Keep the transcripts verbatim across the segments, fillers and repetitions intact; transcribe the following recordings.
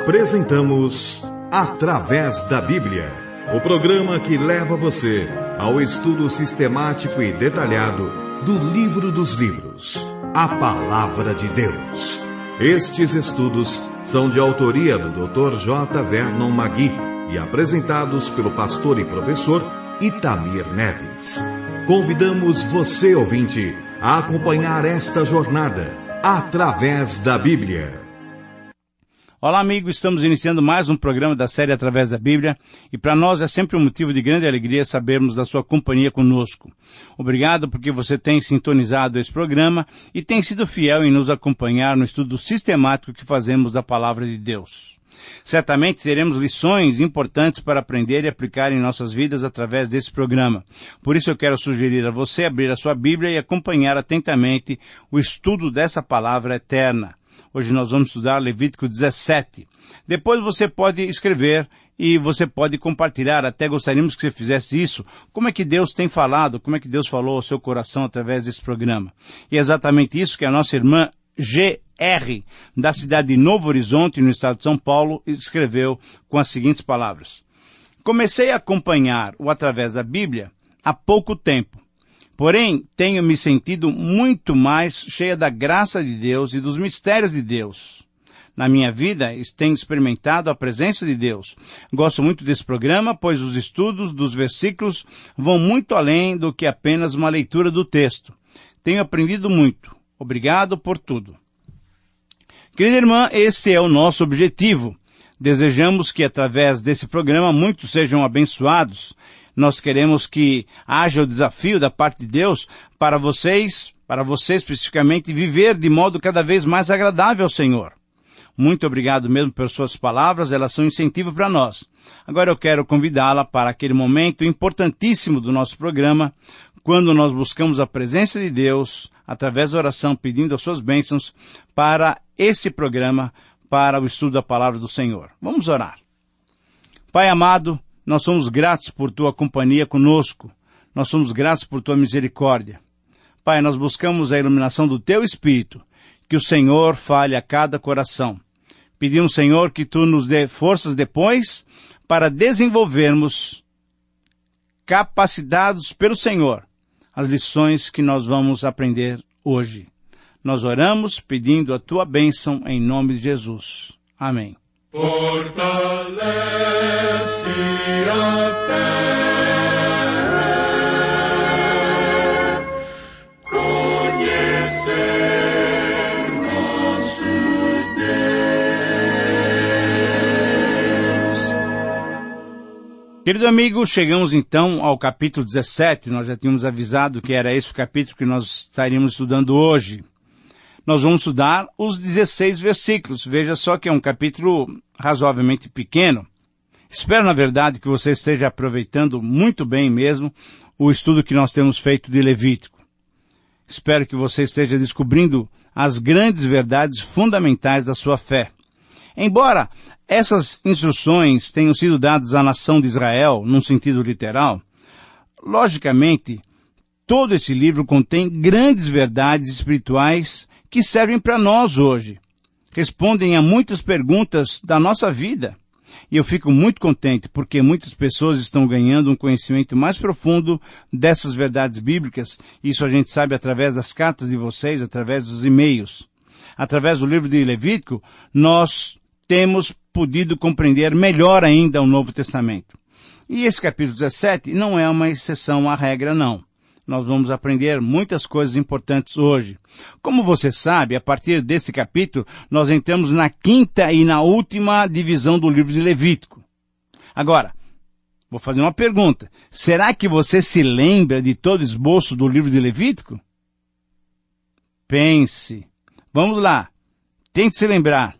Apresentamos Através da Bíblia, o programa que leva você ao estudo sistemático e detalhado do livro dos livros, a Palavra de Deus. Estes estudos são de autoria do doutor J. Vernon Magui e apresentados pelo pastor e professor Itamir Neves. Convidamos você, ouvinte, a acompanhar esta jornada através da Bíblia. Olá, amigos, estamos iniciando mais um programa da série Através da Bíblia e para nós é sempre um motivo de grande alegria sabermos da sua companhia conosco. Obrigado porque você tem sintonizado esse programa e tem sido fiel em nos acompanhar no estudo sistemático que fazemos da Palavra de Deus. Certamente teremos lições importantes para aprender e aplicar em nossas vidas através desse programa. Por isso eu quero sugerir a você abrir a sua Bíblia e acompanhar atentamente o estudo dessa palavra eterna. Hoje nós vamos estudar Levítico dezessete. Depois você pode escrever e você pode compartilhar. Até gostaríamos que você fizesse isso. Como é que Deus tem falado? Como é que Deus falou ao seu coração através desse programa? E é exatamente isso que a nossa irmã G R, da cidade de Novo Horizonte, no estado de São Paulo, escreveu com as seguintes palavras. Comecei a acompanhar o Através da Bíblia há pouco tempo. Porém, tenho me sentido muito mais cheia da graça de Deus e dos mistérios de Deus. Na minha vida, tenho experimentado a presença de Deus. Gosto muito desse programa, pois os estudos dos versículos vão muito além do que apenas uma leitura do texto. Tenho aprendido muito. Obrigado por tudo. Querida irmã, esse é o nosso objetivo. Desejamos que através desse programa muitos sejam abençoados. Nós queremos que haja o desafio da parte de Deus para vocês, para você especificamente, viver de modo cada vez mais agradável ao Senhor. Muito obrigado mesmo pelas suas palavras, elas são incentivo para nós. Agora eu quero convidá-la para aquele momento importantíssimo do nosso programa, quando nós buscamos a presença de Deus, através da oração, pedindo as suas bênçãos para esse programa, para o estudo da palavra do Senhor. Vamos orar. Pai amado, nós somos gratos por tua companhia conosco. Nós somos gratos por tua misericórdia. Pai, nós buscamos a iluminação do teu Espírito, que o Senhor fale a cada coração. Pedimos, Senhor, que tu nos dê forças depois para desenvolvermos, capacitados pelo Senhor, as lições que nós vamos aprender hoje. Nós oramos pedindo a tua bênção em nome de Jesus. Amém. Fortalece a fé, conhecer nosso Deus. Querido amigo, chegamos então ao capítulo dezessete. Nós já tínhamos avisado que era esse o capítulo que nós estaríamos estudando hoje. Nós vamos estudar os dezesseis versículos. Veja só que é um capítulo razoavelmente pequeno. Espero, na verdade, que você esteja aproveitando muito bem mesmo o estudo que nós temos feito de Levítico. Espero que você esteja descobrindo as grandes verdades fundamentais da sua fé. Embora essas instruções tenham sido dadas à nação de Israel, num sentido literal, logicamente, todo esse livro contém grandes verdades espirituais que servem para nós hoje. Respondem a muitas perguntas da nossa vida. E eu fico muito contente porque muitas pessoas estão ganhando um conhecimento mais profundo dessas verdades bíblicas. Isso a gente sabe através das cartas de vocês, através dos e-mails. Através do livro de Levítico, nós temos podido compreender melhor ainda o Novo Testamento. E esse capítulo dezessete não é uma exceção à regra, não. Nós vamos aprender muitas coisas importantes hoje. Como você sabe, a partir desse capítulo, nós entramos na quinta e na última divisão do livro de Levítico. Agora, vou fazer uma pergunta. Será que você se lembra de todo o esboço do livro de Levítico? Pense. Vamos lá. Tente se lembrar.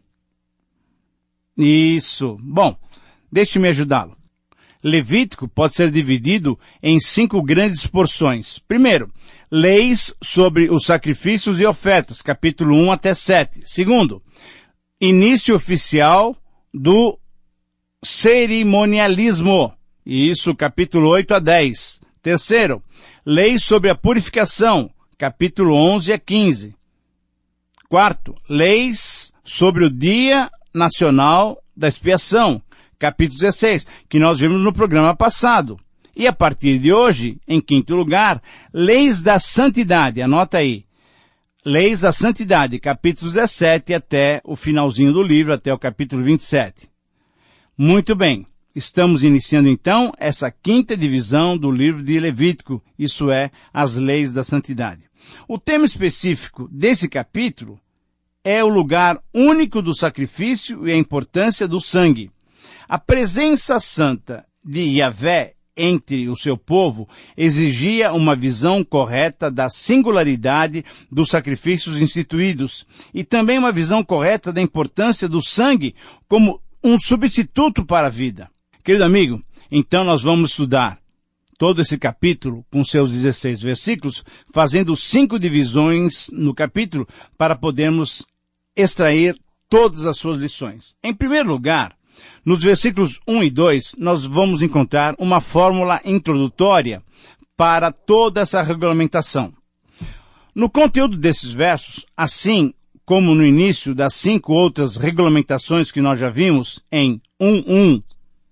Isso. Bom, deixe-me ajudá-lo. Levítico pode ser dividido em cinco grandes porções. Primeiro, leis sobre os sacrifícios e ofertas, capítulo um até sete. Segundo, início oficial do cerimonialismo, e isso capítulo oito a dez. Terceiro, leis sobre a purificação, capítulo onze a quinze. Quarto, leis sobre o Dia Nacional da expiação, capítulo dezesseis, que nós vimos no programa passado. E a partir de hoje, em quinto lugar, leis da santidade, anota aí. Leis da santidade, capítulo dezessete até o finalzinho do livro, até o capítulo vinte e sete. Muito bem, estamos iniciando então essa quinta divisão do livro de Levítico, isso é, as leis da santidade. O tema específico desse capítulo é o lugar único do sacrifício e a importância do sangue. A presença santa de Yahvé entre o seu povo exigia uma visão correta da singularidade dos sacrifícios instituídos e também uma visão correta da importância do sangue como um substituto para a vida. Querido amigo, então nós vamos estudar todo esse capítulo com seus dezesseis versículos, fazendo cinco divisões no capítulo para podermos extrair todas as suas lições. Em primeiro lugar, nos versículos um e dois, nós vamos encontrar uma fórmula introdutória para toda essa regulamentação. No conteúdo desses versos, assim como no início das cinco outras regulamentações que nós já vimos em um um,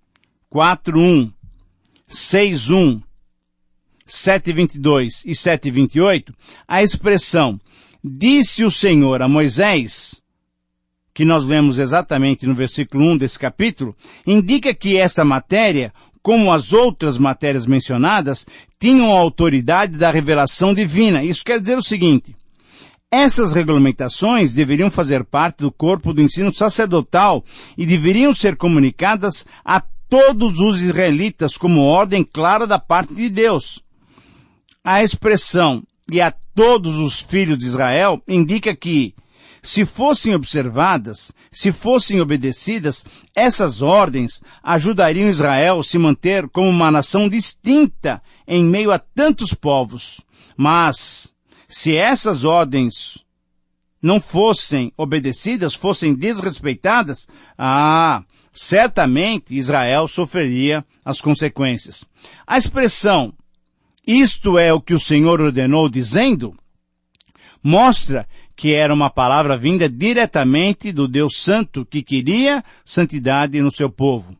quatro um, seis um, sete vinte e dois e sete vinte e oito, a expressão "disse o Senhor a Moisés", que nós lemos exatamente no versículo um desse capítulo, indica que essa matéria, como as outras matérias mencionadas, tinham a autoridade da revelação divina. Isso quer dizer o seguinte: essas regulamentações deveriam fazer parte do corpo do ensino sacerdotal e deveriam ser comunicadas a todos os israelitas como ordem clara da parte de Deus. A expressão "e a todos os filhos de Israel" indica que, se fossem observadas, se fossem obedecidas, essas ordens ajudariam Israel a se manter como uma nação distinta em meio a tantos povos. Mas, se essas ordens não fossem obedecidas, fossem desrespeitadas, ah, certamente Israel sofreria as consequências. A expressão "isto é o que o Senhor ordenou", dizendo, mostra que era uma palavra vinda diretamente do Deus Santo, que queria santidade no seu povo.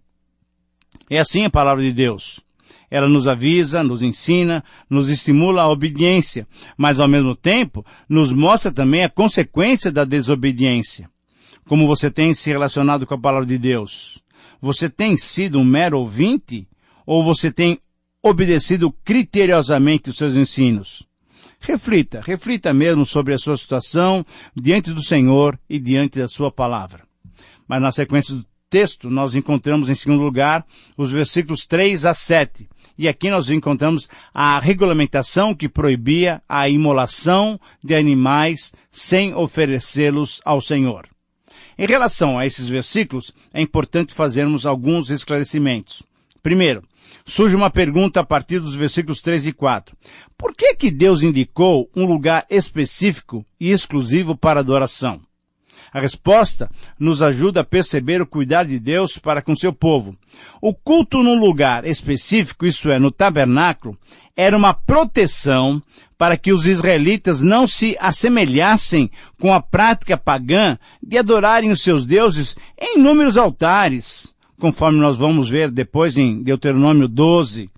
É assim a palavra de Deus. Ela nos avisa, nos ensina, nos estimula a obediência, mas ao mesmo tempo nos mostra também a consequência da desobediência. Como você tem se relacionado com a palavra de Deus? Você tem sido um mero ouvinte? Ou você tem obedecido criteriosamente os seus ensinos? Reflita, reflita mesmo sobre a sua situação diante do Senhor e diante da sua palavra. Mas na sequência do texto, nós encontramos em segundo lugar os versículos três a sete. E aqui nós encontramos a regulamentação que proibia a imolação de animais sem oferecê-los ao Senhor. Em relação a esses versículos, é importante fazermos alguns esclarecimentos. Primeiro, surge uma pergunta a partir dos versículos três e quatro. Por que que Deus indicou um lugar específico e exclusivo para adoração? A resposta nos ajuda a perceber o cuidado de Deus para com seu povo. O culto num lugar específico, isso é, no tabernáculo, era uma proteção para que os israelitas não se assemelhassem com a prática pagã de adorarem os seus deuses em inúmeros altares, conforme nós vamos ver depois em Deuteronômio doze.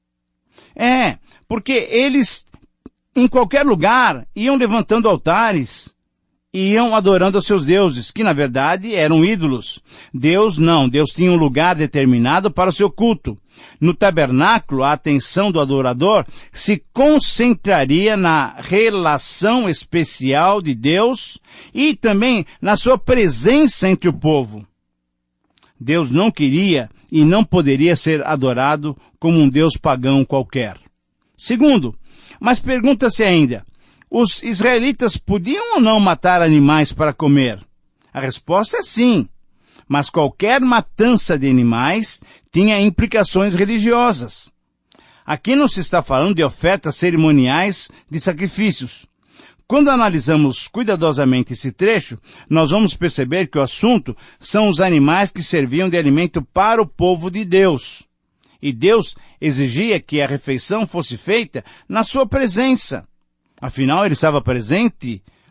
É, porque eles, em qualquer lugar, iam levantando altares, iam adorando aos seus deuses, que na verdade eram ídolos. Deus não, Deus tinha um lugar determinado para o seu culto. No tabernáculo, a atenção do adorador se concentraria na relação especial de Deus e também na sua presença entre o povo. Deus não queria e não poderia ser adorado como um Deus pagão qualquer. Segundo, mas pergunta-se ainda, os israelitas podiam ou não matar animais para comer? A resposta é sim, mas qualquer matança de animais tinha implicações religiosas. Aqui não se está falando de ofertas cerimoniais de sacrifícios. Quando analisamos cuidadosamente esse trecho, nós vamos perceber que o assunto são os animais que serviam de alimento para o povo de Deus. E Deus exigia que a refeição fosse feita na sua presença. Afinal, ele estava presente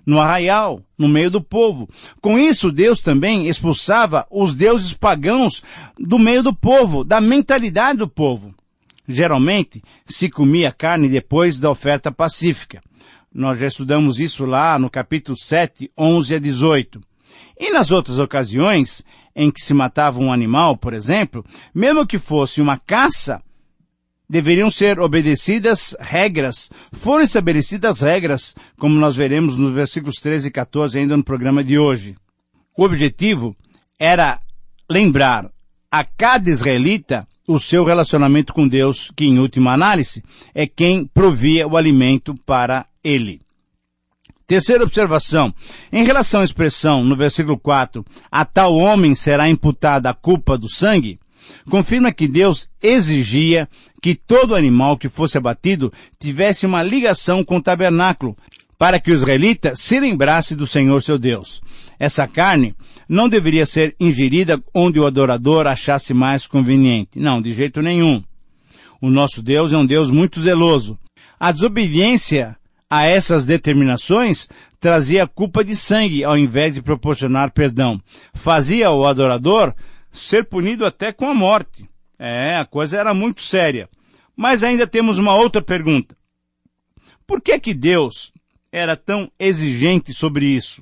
no arraial, no meio do povo. Com isso, Deus também expulsava os deuses pagãos do meio do povo, da mentalidade do povo. Geralmente, se comia carne depois da oferta pacífica. Nós já estudamos isso lá no capítulo sete, onze a dezoito. E nas outras ocasiões em que se matava um animal, por exemplo, mesmo que fosse uma caça, deveriam ser obedecidas regras, foram estabelecidas regras, como nós veremos nos versículos treze e quatorze ainda no programa de hoje. O objetivo era lembrar a cada israelita o seu relacionamento com Deus, que em última análise é quem provia o alimento para ele. Terceira observação, em relação à expressão no versículo quatro, a tal homem será imputada a culpa do sangue, confirma que Deus exigia que todo animal que fosse abatido tivesse uma ligação com o tabernáculo, para que o israelita se lembrasse do Senhor seu Deus. Essa carne não deveria ser ingerida onde o adorador achasse mais conveniente. Não, de jeito nenhum. O nosso Deus é um Deus muito zeloso. A desobediência a essas determinações trazia a culpa de sangue ao invés de proporcionar perdão. Fazia o adorador ser punido até com a morte. É, a coisa era muito séria. Mas ainda temos uma outra pergunta. Por que que Deus era tão exigente sobre isso?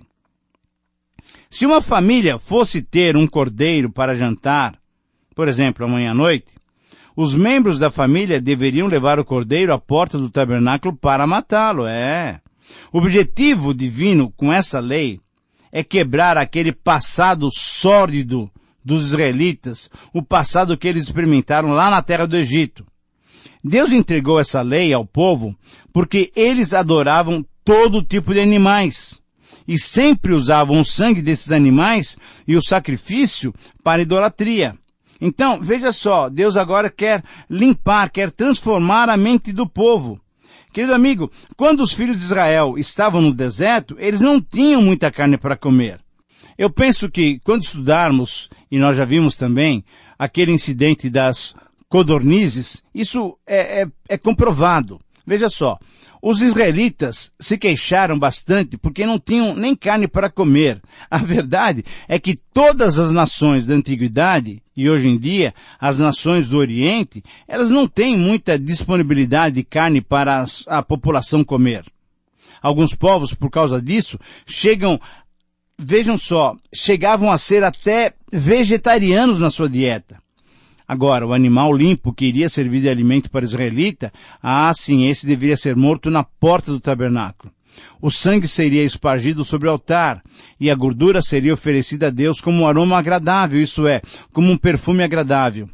Se uma família fosse ter um cordeiro para jantar, por exemplo, amanhã à noite, os membros da família deveriam levar o cordeiro à porta do tabernáculo para matá-lo, é. O objetivo divino com essa lei é quebrar aquele passado sórdido dos israelitas, o passado que eles experimentaram lá na terra do Egito. Deus entregou essa lei ao povo porque eles adoravam todo tipo de animais e sempre usavam o sangue desses animais e o sacrifício para idolatria. Então, veja só, Deus agora quer limpar, quer transformar a mente do povo. Querido amigo, quando os filhos de Israel estavam no deserto, eles não tinham muita carne para comer. Eu penso que quando estudarmos, e nós já vimos também, aquele incidente das codornizes, isso é, é, é comprovado. Veja só, os israelitas se queixaram bastante porque não tinham nem carne para comer. A verdade é que todas as nações da antiguidade, e hoje em dia as nações do Oriente, elas não têm muita disponibilidade de carne para a população comer. Alguns povos, por causa disso, chegam, vejam só, chegavam a ser até vegetarianos na sua dieta. Agora, o animal limpo que iria servir de alimento para o israelita, ah, sim, esse deveria ser morto na porta do tabernáculo. O sangue seria espargido sobre o altar, e a gordura seria oferecida a Deus como um aroma agradável, isso é, como um perfume agradável.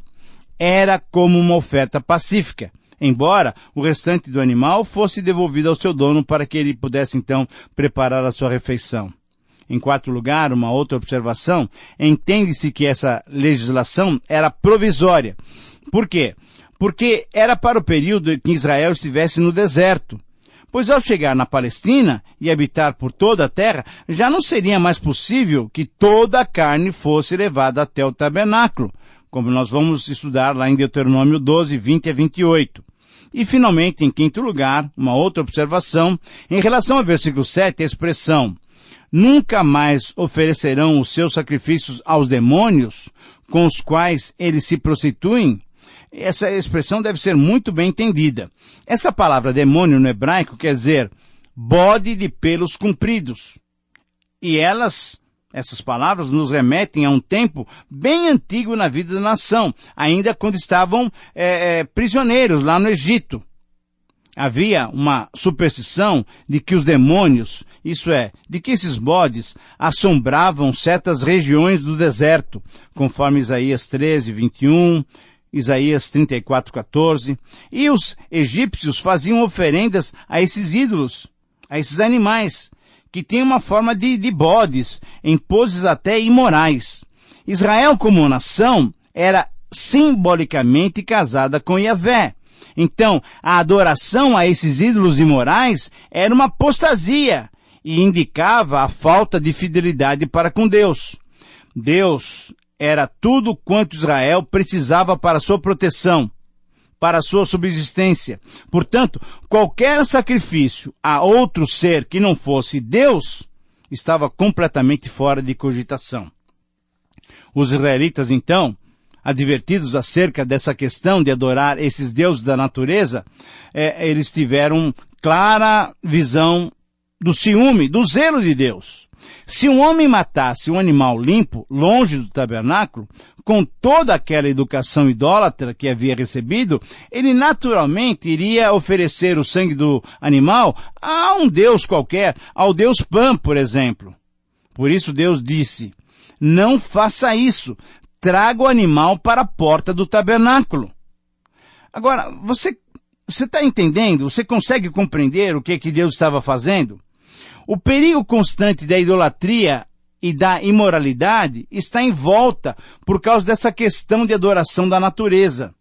Era como uma oferta pacífica, embora o restante do animal fosse devolvido ao seu dono para que ele pudesse então preparar a sua refeição. Em quarto lugar, uma outra observação, entende-se que essa legislação era provisória. Por quê? Porque era para o período em que Israel estivesse no deserto. Pois ao chegar na Palestina e habitar por toda a terra, já não seria mais possível que toda a carne fosse levada até o tabernáculo, como nós vamos estudar lá em Deuteronômio doze, vinte a vinte e oito. E finalmente, em quinto lugar, uma outra observação, em relação ao versículo sete, a expressão nunca mais oferecerão os seus sacrifícios aos demônios, com os quais eles se prostituem. Essa expressão deve ser muito bem entendida. Essa palavra demônio no hebraico quer dizer bode de pelos compridos. E elas, essas palavras nos remetem a um tempo bem antigo na vida da nação, ainda quando estavam é, é, prisioneiros lá no Egito. Havia uma superstição de que os demônios, isso é, de que esses bodes assombravam certas regiões do deserto, conforme Isaías treze, vinte e um, Isaías trinta e quatro, quatorze, e os egípcios faziam oferendas a esses ídolos, a esses animais, que tinham uma forma de, de bodes, em poses até imorais. Israel, como nação, era simbolicamente casada com Yahvé. Então, a adoração a esses ídolos imorais era uma apostasia e indicava a falta de fidelidade para com Deus. Deus era tudo quanto Israel precisava para sua proteção. para a sua subsistência. Portanto, qualquer sacrifício a outro ser que não fosse Deus estava completamente fora de cogitação. Os israelitas, então, advertidos acerca dessa questão de adorar esses deuses da natureza, é, eles tiveram clara visão do ciúme, do zelo de Deus. Se um homem matasse um animal limpo, longe do tabernáculo, com toda aquela educação idólatra que havia recebido, ele naturalmente iria oferecer o sangue do animal a um deus qualquer, ao deus Pan, por exemplo. Por isso Deus disse, não faça isso, traga o animal para a porta do tabernáculo. Agora, você você está entendendo? Você consegue compreender o que, que Deus estava fazendo? O perigo constante da idolatria e da imoralidade está em volta por causa dessa questão de adoração da natureza.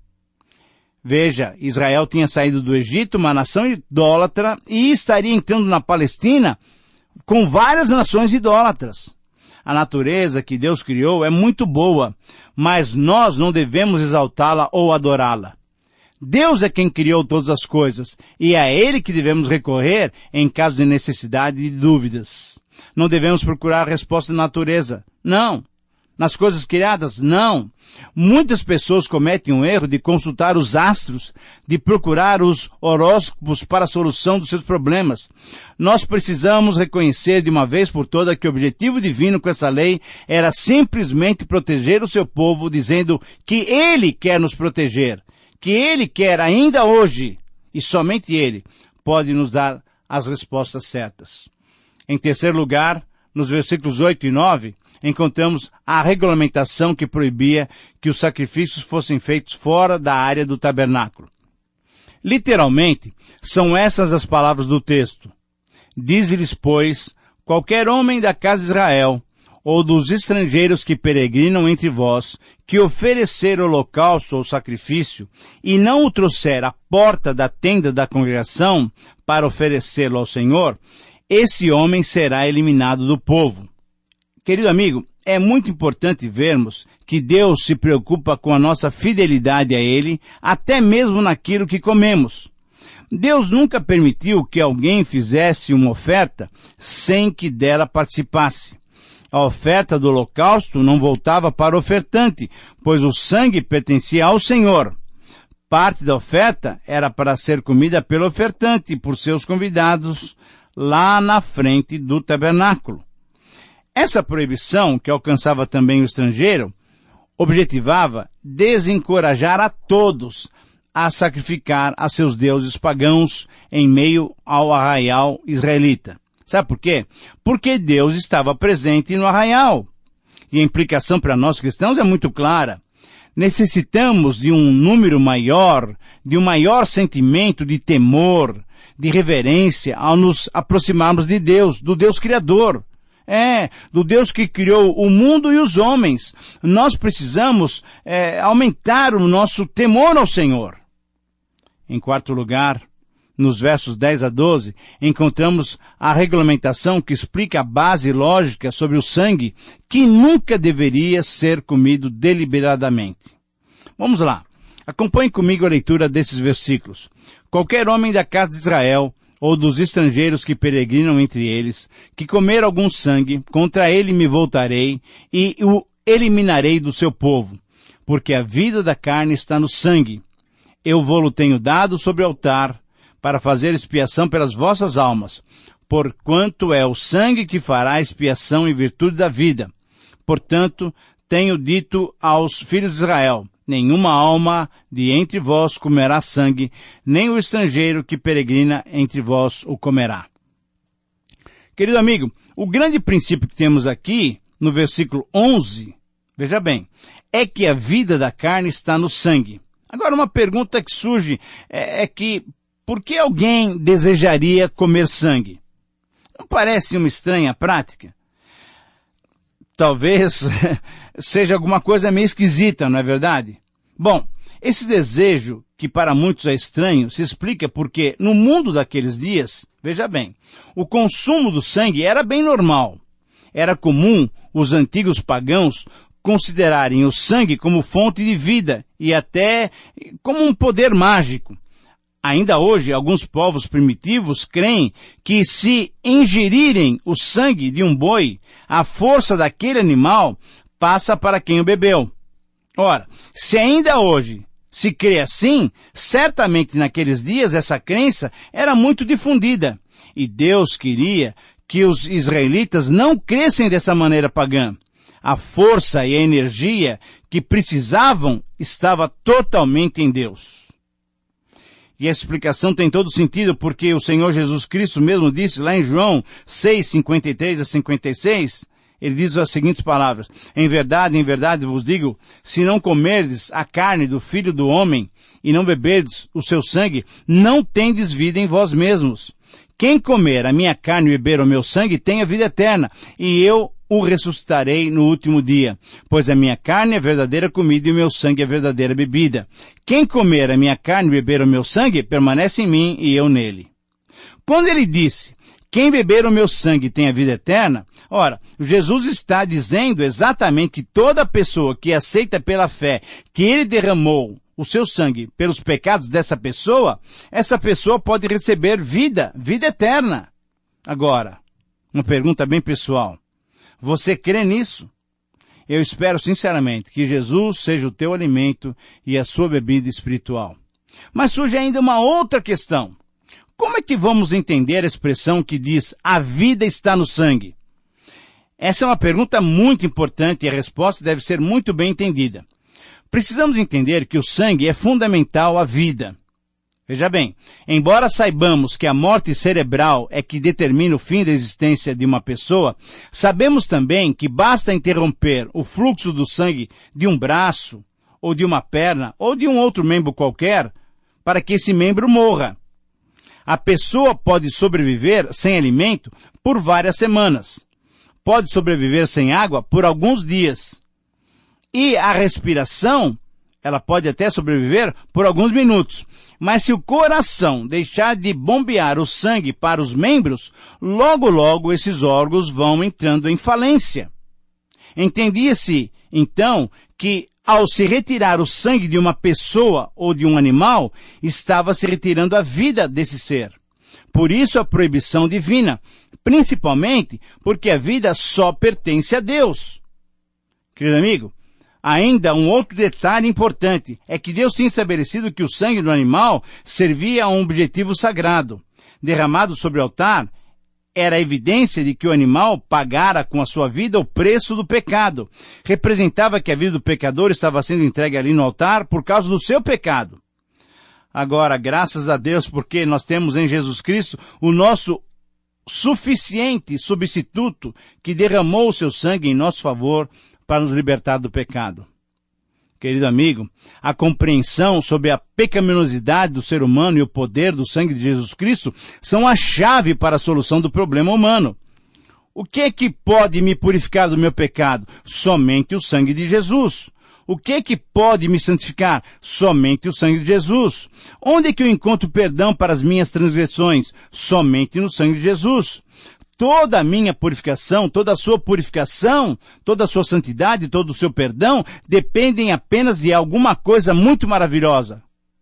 Veja, Israel tinha saído do Egito, uma nação idólatra, e estaria entrando na Palestina com várias nações idólatras. A natureza que Deus criou é muito boa, mas nós não devemos exaltá-la ou adorá-la. Deus é quem criou todas as coisas, e é a Ele que devemos recorrer em caso de necessidade e de dúvidas. Não devemos procurar resposta na natureza. Não. Nas coisas criadas? Não. Muitas pessoas cometem o erro de consultar os astros, de procurar os horóscopos para a solução dos seus problemas. Nós precisamos reconhecer de uma vez por todas que o objetivo divino com essa lei era simplesmente proteger o seu povo, dizendo que Ele quer nos proteger, que Ele quer ainda hoje, e somente Ele, pode nos dar as respostas certas. Em terceiro lugar, nos versículos oito e nove, encontramos a regulamentação que proibia que os sacrifícios fossem feitos fora da área do tabernáculo. Literalmente, são essas as palavras do texto. Dize-lhes, pois, qualquer homem da casa de Israel, ou dos estrangeiros que peregrinam entre vós, que oferecer holocausto ou sacrifício, e não o trouxer à porta da tenda da congregação para oferecê-lo ao Senhor, esse homem será eliminado do povo. Querido amigo, é muito importante vermos que Deus se preocupa com a nossa fidelidade a Ele, até mesmo naquilo que comemos. Deus nunca permitiu que alguém fizesse uma oferta sem que dela participasse. A oferta do holocausto não voltava para o ofertante, pois o sangue pertencia ao Senhor. Parte da oferta era para ser comida pelo ofertante e por seus convidados lá na frente do tabernáculo. Essa proibição, que alcançava também o estrangeiro, objetivava desencorajar a todos a sacrificar a seus deuses pagãos em meio ao arraial israelita. Sabe por quê? Porque Deus estava presente no arraial. E a implicação para nós cristãos é muito clara. Necessitamos de um número maior, de um maior sentimento de temor, de reverência ao nos aproximarmos de Deus, do Deus Criador. É, do Deus que criou o mundo e os homens. Nós precisamos é, aumentar o nosso temor ao Senhor. Em quarto lugar, nos versos dez a doze, encontramos a regulamentação que explica a base lógica sobre o sangue que nunca deveria ser comido deliberadamente. Vamos lá. Acompanhe comigo a leitura desses versículos. Qualquer homem da casa de Israel, ou dos estrangeiros que peregrinam entre eles, que comer algum sangue, contra ele me voltarei e o eliminarei do seu povo, porque a vida da carne está no sangue. Eu vou-lo tenho dado sobre o altar, para fazer expiação pelas vossas almas, porquanto é o sangue que fará expiação em virtude da vida. Portanto, tenho dito aos filhos de Israel, nenhuma alma de entre vós comerá sangue, nem o estrangeiro que peregrina entre vós o comerá. Querido amigo, o grande princípio que temos aqui, no versículo onze, veja bem, é que a vida da carne está no sangue. Agora, uma pergunta que surge é, é que, por que alguém desejaria comer sangue? Não parece uma estranha prática? Talvez seja alguma coisa meio esquisita, não é verdade? Bom, esse desejo, que para muitos é estranho, se explica porque no mundo daqueles dias, veja bem, o consumo do sangue era bem normal. Era comum os antigos pagãos considerarem o sangue como fonte de vida e até como um poder mágico. Ainda hoje, alguns povos primitivos creem que se ingerirem o sangue de um boi, a força daquele animal passa para quem o bebeu. Ora, se ainda hoje se crê assim, certamente naqueles dias essa crença era muito difundida. E Deus queria que os israelitas não crescem dessa maneira pagã. A força e a energia que precisavam estava totalmente em Deus. E a explicação tem todo sentido porque o Senhor Jesus Cristo mesmo disse lá em João seis, cinquenta e três a cinquenta e seis, ele diz as seguintes palavras: em verdade, em verdade vos digo, se não comerdes a carne do Filho do Homem e não beberdes o seu sangue, não tendes vida em vós mesmos. Quem comer a minha carne e beber o meu sangue tem a vida eterna, e eu o ressuscitarei no último dia, pois a minha carne é verdadeira comida e o meu sangue é verdadeira bebida. Quem comer a minha carne e beber o meu sangue, permanece em mim e eu nele. Quando ele disse, quem beber o meu sangue tem a vida eterna, ora, Jesus está dizendo exatamente que toda pessoa que aceita pela fé que ele derramou o seu sangue pelos pecados dessa pessoa, essa pessoa pode receber vida, vida eterna. Agora, uma pergunta bem pessoal. Você crê nisso? Eu espero sinceramente que Jesus seja o teu alimento e a sua bebida espiritual. Mas surge ainda uma outra questão. Como é que vamos entender a expressão que diz, a vida está no sangue? Essa é uma pergunta muito importante e a resposta deve ser muito bem entendida. Precisamos entender que o sangue é fundamental à vida. Veja bem, embora saibamos que a morte cerebral é que determina o fim da existência de uma pessoa, sabemos também que basta interromper o fluxo do sangue de um braço, ou de uma perna, ou de um outro membro qualquer, para que esse membro morra. A pessoa pode sobreviver sem alimento por várias semanas. Pode sobreviver sem água por alguns dias. E a respiração, ela pode até sobreviver por alguns minutos. Mas se o coração deixar de bombear o sangue para os membros, logo logo esses órgãos vão entrando em falência. Entendia-se, então, que ao se retirar o sangue de uma pessoa ou de um animal, estava se retirando a vida desse ser. Por isso a proibição divina, principalmente porque a vida só pertence a Deus. Querido amigo, ainda um outro detalhe importante é que Deus tinha estabelecido que o sangue do animal servia a um objetivo sagrado. Derramado sobre o altar, era a evidência de que o animal pagara com a sua vida o preço do pecado. Representava que a vida do pecador estava sendo entregue ali no altar por causa do seu pecado. Agora, graças a Deus, porque nós temos em Jesus Cristo o nosso suficiente substituto que derramou o seu sangue em nosso favor para nos libertar do pecado. Querido amigo, a compreensão sobre a pecaminosidade do ser humano e o poder do sangue de Jesus Cristo são a chave para a solução do problema humano. O que é que pode me purificar do meu pecado? Somente o sangue de Jesus. O que é que pode me santificar? Somente o sangue de Jesus. Onde é que eu encontro perdão para as minhas transgressões? Somente no sangue de Jesus. Toda a minha purificação, toda a sua purificação, toda a sua santidade, todo o seu perdão, dependem apenas de alguma coisa muito maravilhosa.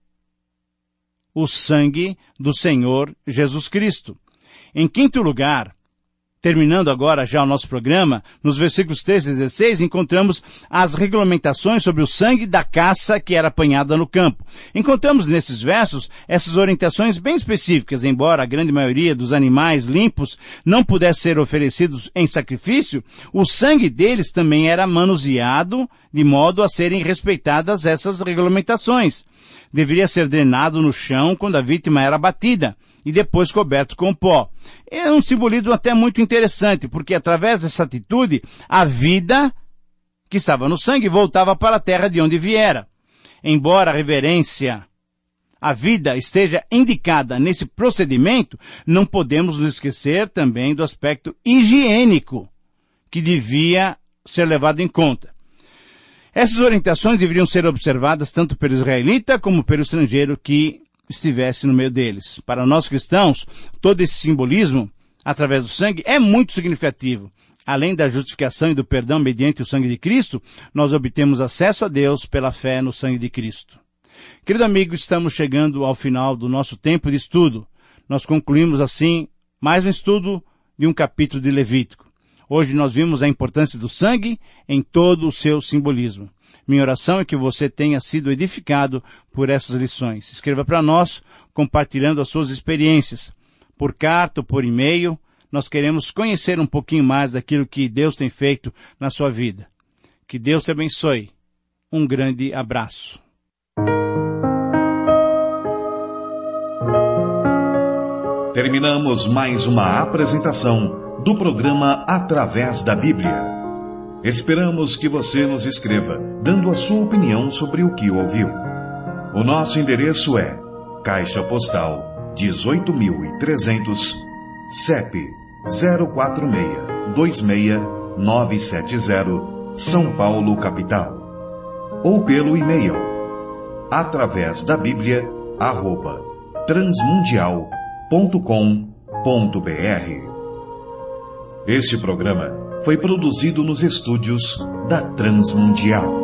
O sangue do Senhor Jesus Cristo. Em quinto lugar, terminando agora já o nosso programa, nos versículos treze e dezesseis, encontramos as regulamentações sobre o sangue da caça que era apanhada no campo. Encontramos nesses versos essas orientações bem específicas, embora a grande maioria dos animais limpos não pudesse ser oferecidos em sacrifício, o sangue deles também era manuseado de modo a serem respeitadas essas regulamentações. Deveria ser drenado no chão quando a vítima era abatida e depois coberto com pó. É um simbolismo até muito interessante, porque através dessa atitude, a vida que estava no sangue voltava para a terra de onde viera. Embora a reverência, a vida esteja indicada nesse procedimento, não podemos nos esquecer também do aspecto higiênico que devia ser levado em conta. Essas orientações deveriam ser observadas tanto pelo israelita como pelo estrangeiro que estivesse no meio deles. Para nós cristãos, todo esse simbolismo, através do sangue, é muito significativo. Além da justificação e do perdão mediante o sangue de Cristo, nós obtemos acesso a Deus pela fé no sangue de Cristo. Querido amigo, estamos chegando ao final do nosso tempo de estudo. Nós concluímos assim mais um estudo de um capítulo de Levítico. Hoje nós vimos a importância do sangue em todo o seu simbolismo. Minha oração é que você tenha sido edificado por essas lições. Escreva para nós, compartilhando as suas experiências. Por carta ou por e-mail, nós queremos conhecer um pouquinho mais daquilo que Deus tem feito na sua vida. Que Deus te abençoe. Um grande abraço. Terminamos mais uma apresentação do programa Através da Bíblia. Esperamos que você nos escreva, dando a sua opinião sobre o que ouviu. O nosso endereço é Caixa Postal dezoito mil e trezentos, C E P zero quatro seis, dois seis nove sete zero, São Paulo, capital. Ou pelo e-mail através da Bíblia, arroba transmundial ponto com ponto br. Este programa foi produzido nos estúdios da Transmundial.